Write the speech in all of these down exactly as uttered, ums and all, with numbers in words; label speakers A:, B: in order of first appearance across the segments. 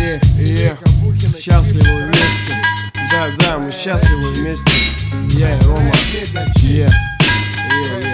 A: Е, е, счастливы вместе. Да, да, мы счастливы вместе. Я и Рома. Е, е,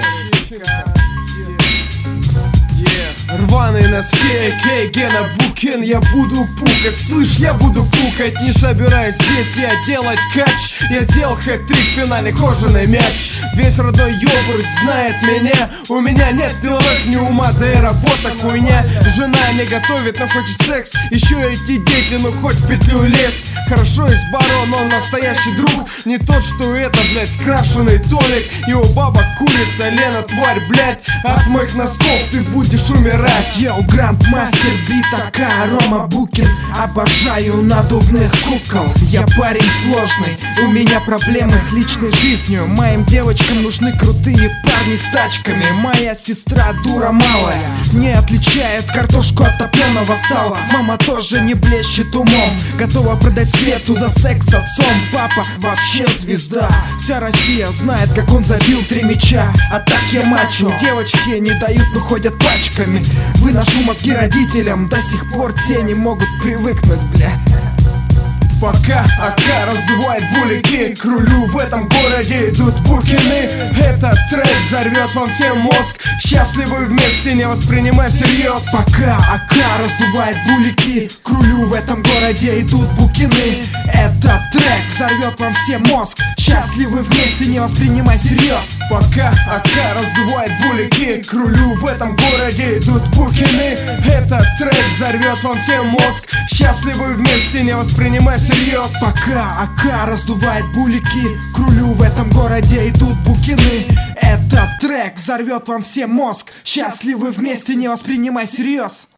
A: е. Рваные носки, эй, Гена Букин. Я буду пукать, слышь, я буду пукать. Не собираюсь здесь я делать кач. Я сделал хэт-трик в финале, кожаный мяч. Весь родной ёбург знает меня. У меня нет деловых ни ума, да и работа хуйня. Жена не готовит, но хочет секс. Еще эти дети, ну хоть в петлю лезть. Хорошо из барон, он настоящий друг. Не тот, что это, блядь, крашеный Толик. Его баба курица, Лена, тварь, блядь. От моих носков ты будешь умирать.
B: Йоу, грандмастер битака, Рома Букин. Обожаю надувных кукол. Я парень сложный, у меня проблемы с личной жизнью. Моим девочкам нужны крутые парни с тачками. Моя сестра дура малая, не отличает картошку от топленого сала. Мама тоже не блещет умом, готова продать свету за секс с отцом. Папа вообще звезда, вся Россия знает, как он забил три мяча. А так я мачо, девочки не дают, но ходят пачками. Выношу мозги родителям, до сих пор те не могут привыкнуть, бля.
A: Пока АК раздувает булики, к рулю в этом городе идут Букины. Этот трек взорвет вам всем мозг. Счастливы вместе, не воспринимай всерьез.
B: Пока АК раздувает булики, к рулю в этом городе идут Букины. Этот трек взорвет вам всем мозг. Счастливы вместе, не воспринимай всерьез.
A: Пока АК раздувает булики, к рулю в этом городе идут Букины. Этот трек взорвет вам всем мозг. Счастливы вместе, не воспринимай всерьез.
B: Пока АК раздувает булики, к рулю в этом городе идут Букины. Этот трек взорвет вам всем мозг. Счастливы вместе, не воспринимай всерьез.